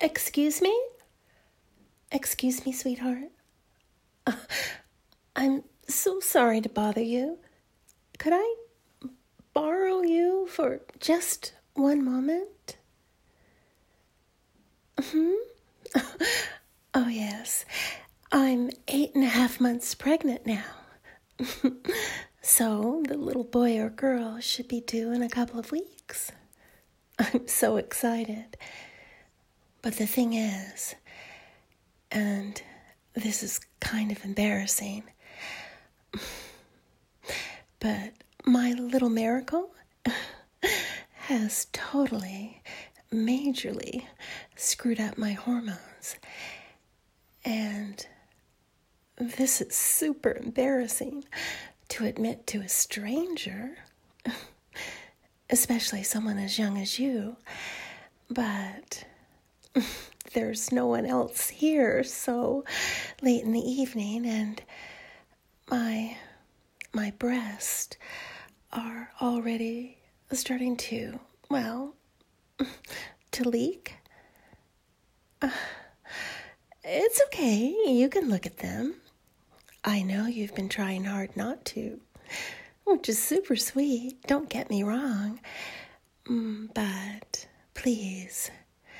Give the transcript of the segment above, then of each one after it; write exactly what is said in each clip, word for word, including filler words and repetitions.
Excuse me? Excuse me, sweetheart. Uh, I'm so sorry to bother you. Could I borrow you for just one moment? Hmm? Oh, yes. I'm eight and a half months pregnant now. So the little boy or girl should be due in a couple of weeks. I'm so excited. But the thing is, and this is kind of embarrassing, but my little miracle has totally, majorly screwed up my hormones. And this is super embarrassing to admit to a stranger, especially someone as young as you. But there's no one else here so late in the evening, and my my breasts are already starting to, well, to leak. Uh, it's okay. You can look at them. I know you've been trying hard not to, which is super sweet. Don't get me wrong. But please,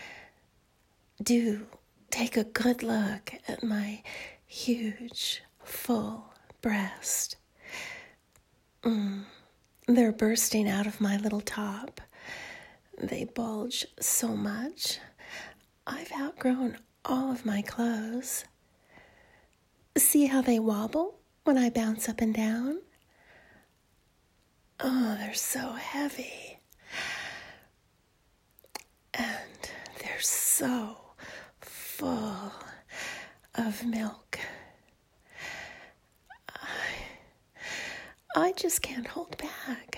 do take a good look at my huge, full breast. Mm, they're bursting out of my little top. They bulge so much. I've outgrown all of my clothes. See how they wobble when I bounce up and down? Oh, they're so heavy. And they're so full of milk. I, I just can't hold back.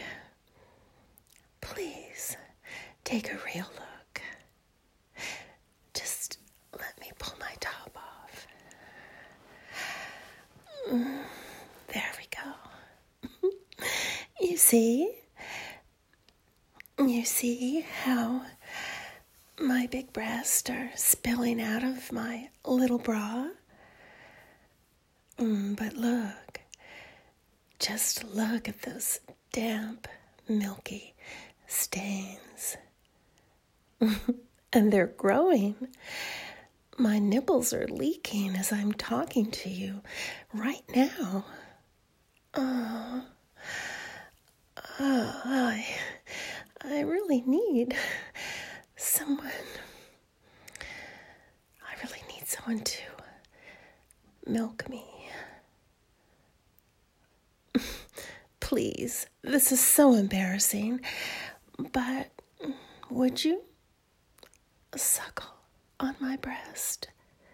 Please, take a real look. Just let me pull my top off. Mm, there we go. You see? You see how my big breasts are spilling out of my little bra? Mm, but look, just look at those damp, milky stains. And they're growing. My nipples are leaking as I'm talking to you right now. Oh, oh I, I really need someone. I really need someone to milk me. Please, this is so embarrassing, but would you suckle on my breast?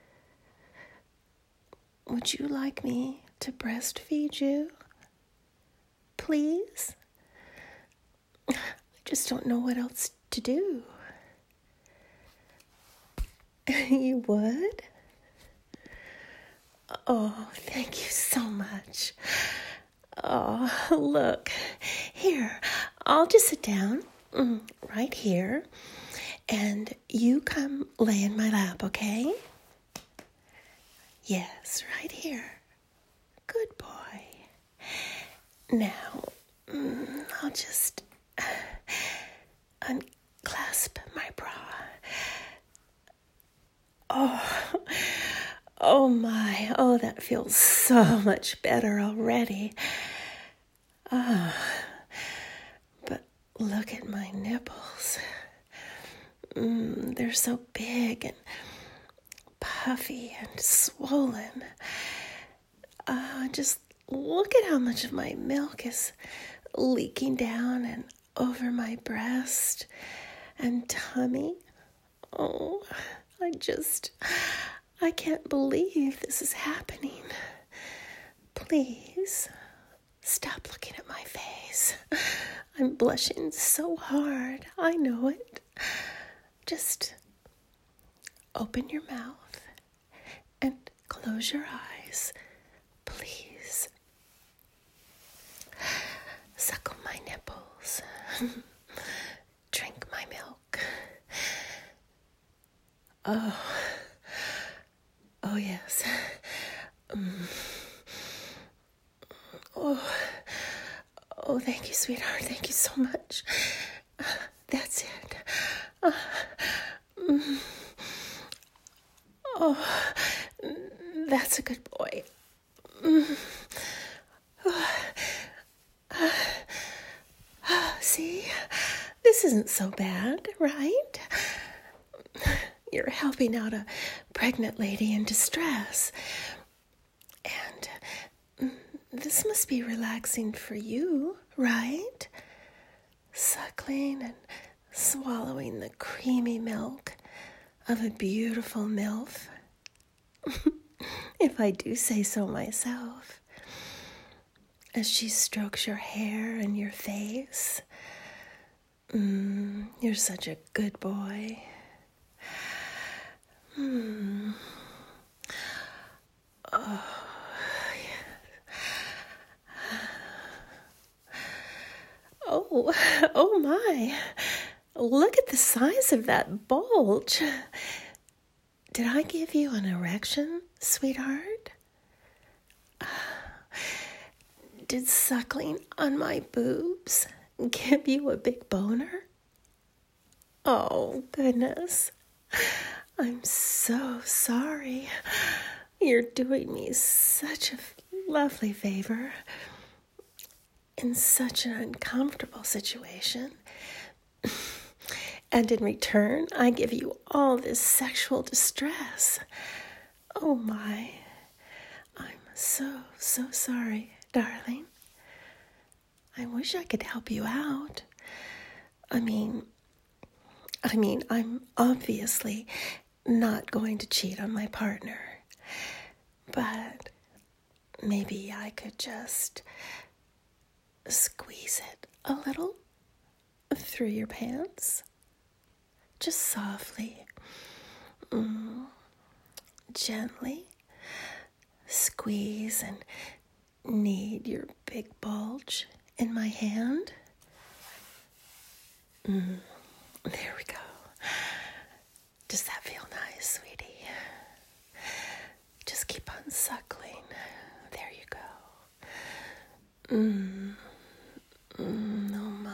Would you like me to breastfeed you? Please? I just don't know what else to do. You would? Oh, thank you so much. Oh, look. Here, I'll just sit down mm, right here, and you come lay in my lap, okay? Yes, right here. Good boy. Now, mm, I'll just unclasp my bra. Oh, oh my, oh, that feels so much better already. Ah, but look at my nipples. Mm, they're so big and puffy and swollen. Uh, just look at how much of my milk is leaking down and over my breast and tummy. Oh, I just, I can't believe this is happening. Please, stop looking at my face. I'm blushing so hard. I know it. Just open your mouth and close your eyes, please. Suckle my nipples. Drink my milk. Oh, oh yes. Um, oh, oh, thank you, sweetheart. Thank you so much. That's it. Uh, mm, oh, that's a good boy. Mm, see, this isn't so bad, right? You're helping out a pregnant lady in distress. And mm, this must be relaxing for you, right? Suckling and swallowing the creamy milk of a beautiful MILF. If I do say so myself. As she strokes your hair and your face. Mm, you're such a good boy. Hmm. Oh, yeah. Oh, oh my. Look at the size of that bulge. Did I give you an erection, sweetheart? Did suckling on my boobs give you a big boner? Oh, goodness. I'm so sorry. You're doing me such a lovely favor in such an uncomfortable situation. And in return, I give you all this sexual distress. Oh my. I'm so, so sorry, darling. I wish I could help you out. I mean, I mean, I'm obviously not going to cheat on my partner. But maybe I could just squeeze it a little through your pants. Just softly, mm, gently squeeze and knead your big bulge in my hand. Mm, there we go. Does that feel nice, sweetie? Just keep on suckling. There you go. Mm, mm, oh my.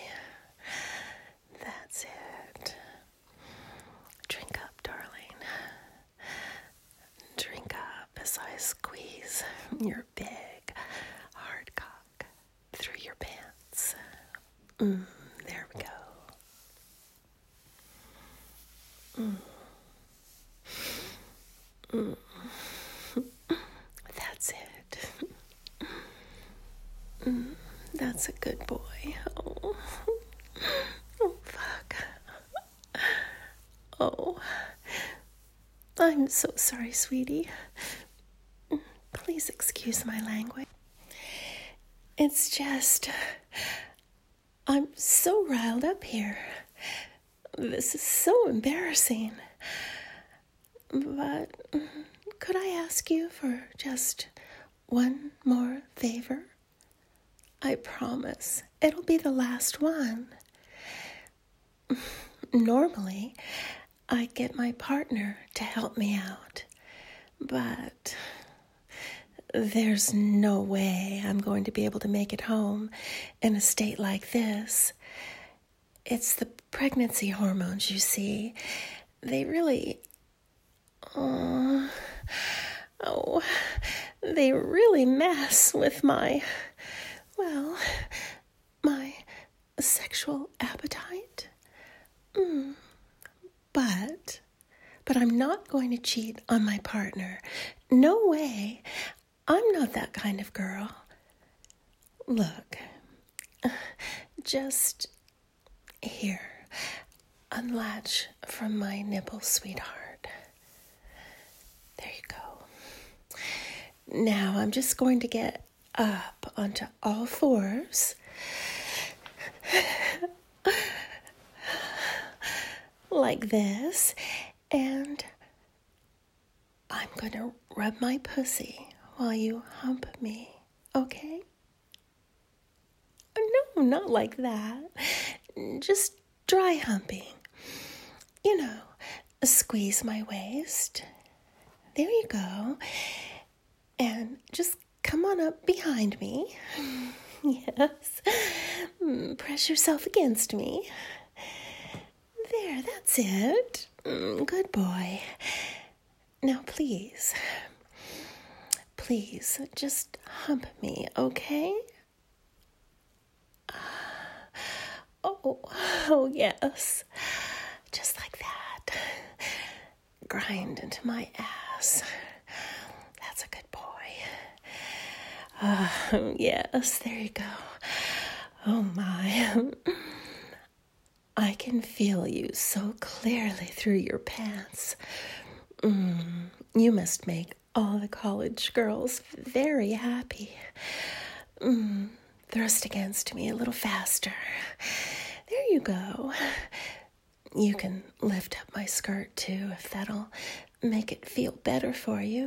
That's it. Drink up, darling. Drink up as I squeeze your big hard cock through your pants. Mm, there we go. Mm. Mm. That's it. Mm, that's a good boy. Oh. Oh, fuck. Oh. I'm so sorry, sweetie. Please excuse my language. It's just, I'm so riled up here. This is so embarrassing. But could I ask you for just one more favor? I promise it'll be the last one. Normally, I get my partner to help me out, but there's no way I'm going to be able to make it home in a state like this. It's the pregnancy hormones, you see. They really, oh, oh, they really mess with my, well, my sexual appetite. Mm. But, but I'm not going to cheat on my partner. No way. I'm not that kind of girl. Look, just here, unlatch from my nipple, sweetheart. There you go. Now I'm just going to get up onto all fours. Like this, and I'm going to rub my pussy while you hump me, okay? No, not like that. Just dry humping. You know, Squeeze my waist. There you go. And just come on up behind me. Yes. Press yourself against me. There, that's it. Good boy. Now, please, please, just hump me, okay? Oh, oh, yes. Just like that. Grind into my ass. That's a good boy. Oh, yes, there you go. Oh, my. I can feel you so clearly through your pants. Mm, you must make all the college girls very happy. Mm, thrust against me a little faster. There you go. You can lift up my skirt too if that'll make it feel better for you.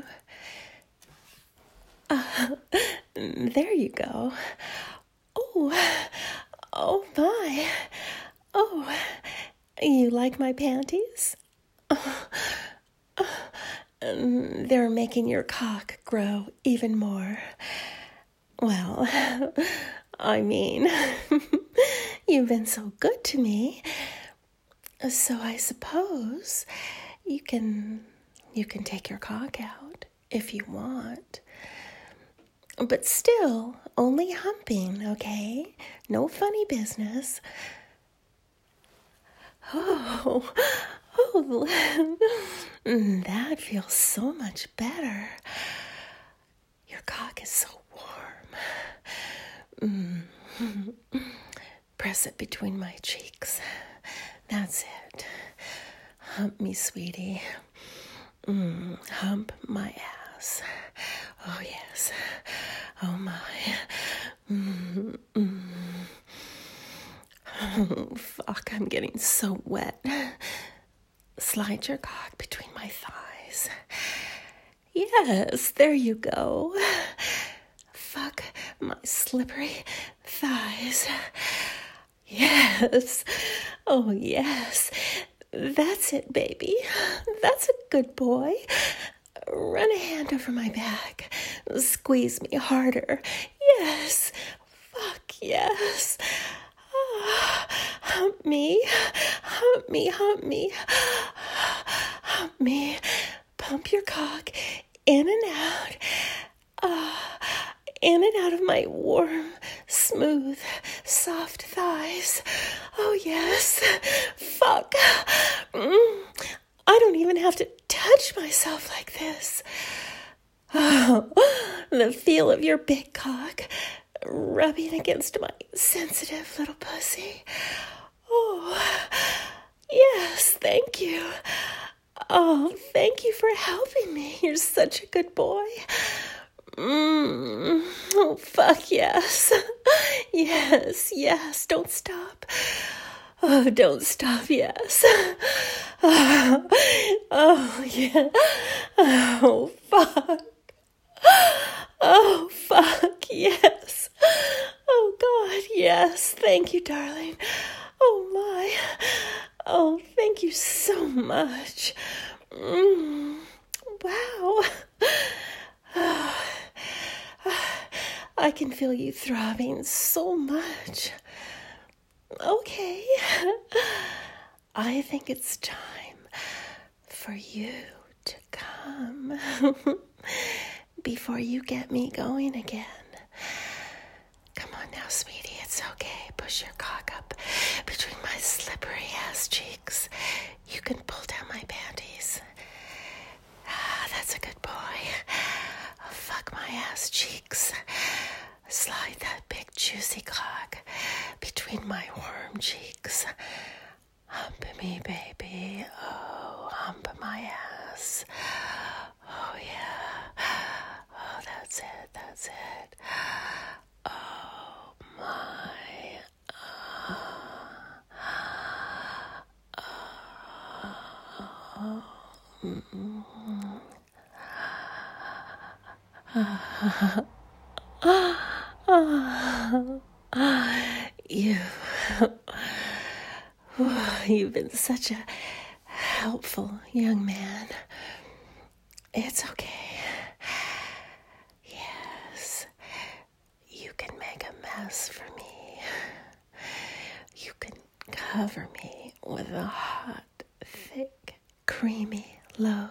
Uh, there you go. Oh, oh my. Oh, you like my panties? Oh, oh, they're making your cock grow even more. Well, I mean, you've been so good to me, so I suppose you can you can take your cock out if you want. But still, only humping, okay? No funny business. Oh, oh, that feels so much better. Your cock is so warm. Mm. Press it between my cheeks. That's it. Hump me, sweetie. Mm. Hump my ass. Oh, yes. Oh, my. Mm. Mm. Oh, fuck, I'm getting so wet. Slide your cock between my thighs. Yes, there you go. Fuck my slippery thighs. Yes. Oh, yes. That's it, baby. That's a good boy. Run a hand over my back. Squeeze me harder. Yes. Fuck, yes. Hump me, hump me, hump me, hump me. Pump your cock in and out, uh, in and out of my warm, smooth, soft thighs. Oh, yes. Fuck. Mm. I don't even have to touch myself like this. Oh, the feel of your big cock rubbing against my sensitive little pussy. Oh, yes, thank you. Oh, thank you for helping me. You're such a good boy. Mm. Oh, fuck yes. Yes, yes, don't stop. Oh, don't stop, yes. Oh, oh yeah. Oh, fuck. Oh, fuck, yes. Oh, God, yes. Thank you, darling. Oh, my. Oh, thank you so much. Mm. Wow. I can feel you throbbing so much. Okay. I think it's time for you to come. Before you get me going again. Come on now, sweetie, it's okay. Push your cock up between my slippery ass cheeks. You can pull down my panties. Ah, that's a good boy. Oh, fuck my ass cheeks. Slide that big juicy cock between my warm cheeks. Hump me, baby. Oh, hump my ass. Oh, yeah. Oh, that's it, that's it. Oh, my. Oh. You. You've been such a helpful young man. It's okay. Yes, you can make a mess for me. You can cover me with a hot, thick, creamy load.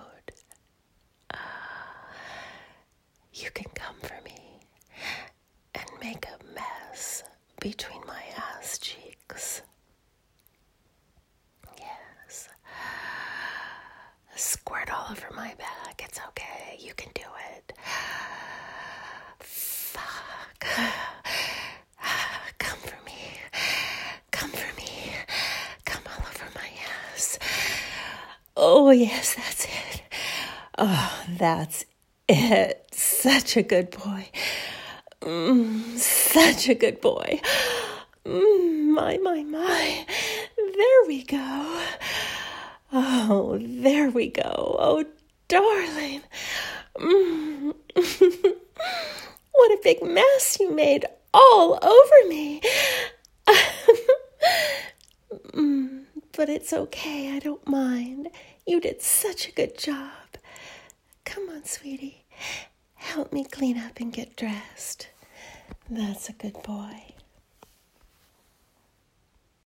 You can come for me and make a mess between my ass cheeks. Yes. Squirt all over my back. It's okay. You can do it. Fuck. Come for me. Come for me. Come all over my ass. Oh, yes, that's it. Oh, that's it. Such a good boy. Mm, such a good boy. Mm, my, my, my. There we go. Oh, there we go. Oh, darling. Mm. What a big mess you made all over me. mm, but it's okay. I don't mind. You did such a good job. Come on, sweetie. Help me clean up and get dressed. That's a good boy.